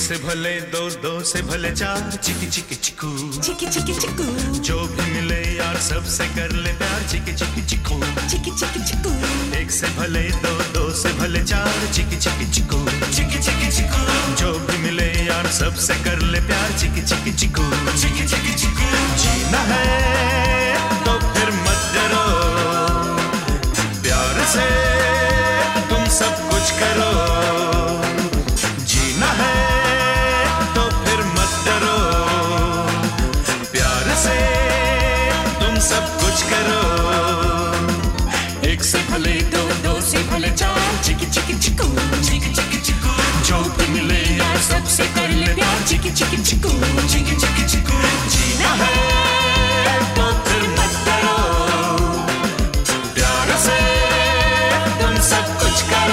से भले दो, दो से भले चार, चिकी चिकी चिकू, चिकी चिकी चिकू। जो भी मिले यार सबसे कर ले प्यार, चिकी चिकी चिकू, चिकी चिकी चिकू। एक से भले दो, दो से भले चार, चिकी चिकी चिकू, चिकी चिकी चिकू, जो भी मिले यार सबसे कर ले प्यार, चिकी चिकी चिकू, चिकी चिकी चिकू। जीना है तो फिर मत डरो, प्यार से तुम सब कुछ करो। जीना है तो फिर मत डरो, प्यार से तुम सब कुछ करो। एक से भले दो, दो से भले चार, चिकी चिकी चिकू, चिकी चिकी चिकू, जो भी मिले यार सबसे कर ले प्यार, चिकी चिकी चिकू, चिकी चिकी चिकू। जीना है तो फिर मत डरो, प्यार से तुम सब कुछ करो।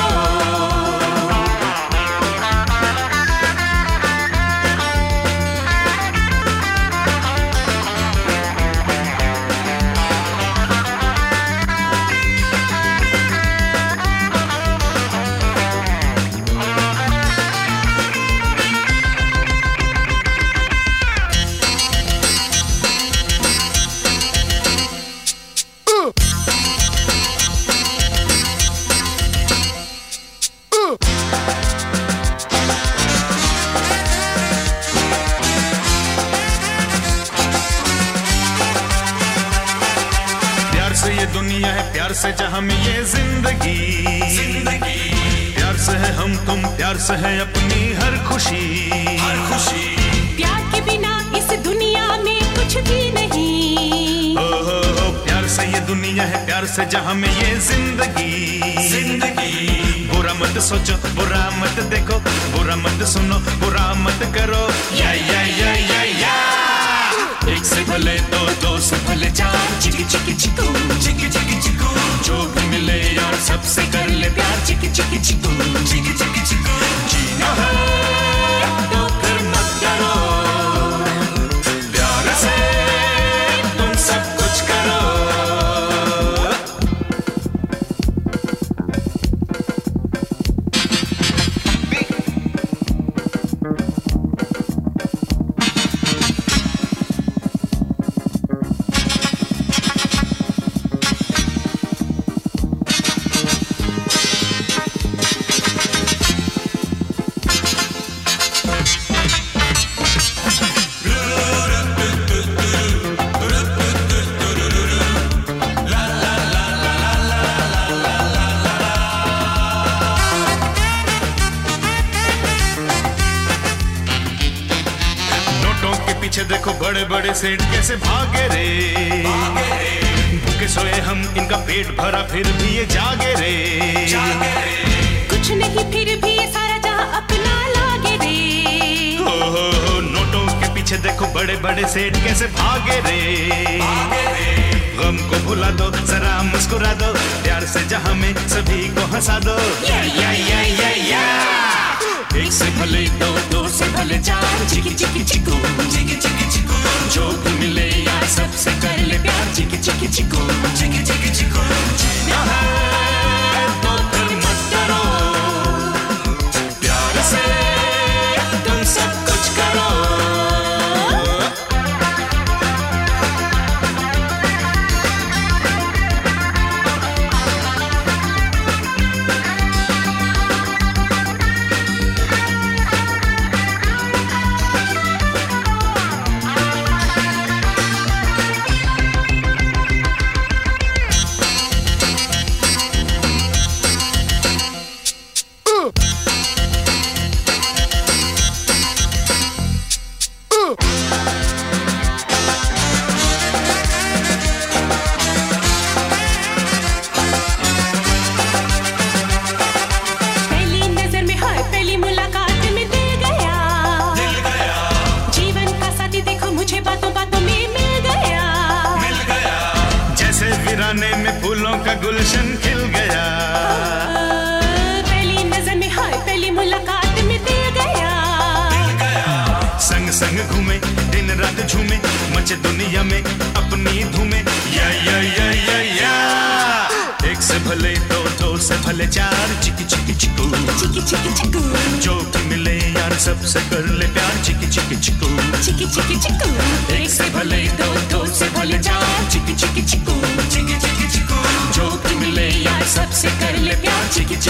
ये दुनिया है प्यार से जहां में ये जिंदगी, प्यार से है हम तुम, प्यार से है अपनी हर खुशी, हर खुशी। प्यार के बिना इस दुनिया में कुछ भी नहीं। ओ प्यार से ये दुनिया है, प्यार से जहां में ये जिंदगी। बुरा मत सोचो, बुरा मत देखो, बुरा मत सुनो, बुरा मत करो। या एक से भले दो, दो से भले चार, चिकी चिकी चिकू, चिकी चिकी चिकू, जो भी मिले यार सबसे कर ले प्यार, चिकी चिकी चिकू, चिकी चिकी चिकू। जीना है तो फिर मत डरो, प्यार से तुम सब कुछ करो। पीछे देखो बड़े बड़े सेठ कैसे भागे रे, भूखे सोए हम, इनका पेट भरा फिर भी ये जागे रे। कुछ नहीं फिर भी ये सारा जहां अपना लागे रे। हो नोटों के पीछे देखो बड़े बड़े सेठ कैसे भागे रे। गम को भुला दो, जरा मुस्कुरा दो, प्यार से जहां में सभी को हंसा दो। या एक से भले दो, दो से भले चार, चिकी चिकी चिकू, चिकी चिकी चिकू, जो भी मिले यार सबसे कर ले प्यार, चिकी चिकी चिकू, चिकी चिकी चिकू। जीना है तो फिर मत डरो, प्यार से तुम सब कुछ करो। में फूलों का गुलशन खिल गया, पहली नजर में हाय, पहली मुलाकात में दिल गया। संग संग घूमे दिन रात झूमे, मचे दुनिया में अपनी धूमे। या एक से भले दो, दो से भले चार, चिकी चिकी चिकू, चिकी चिकी चिकू, जो भी मिले यार सबसे कर ले प्यार चिकी चिकी चिकू चिकी चिकी चिकू, एक से भले दो, दो से भले चार, चिकी चिकी चिकू चिकी चिकी चिकू, जो भी मिले यार सबसे कर ले प्यार चिकी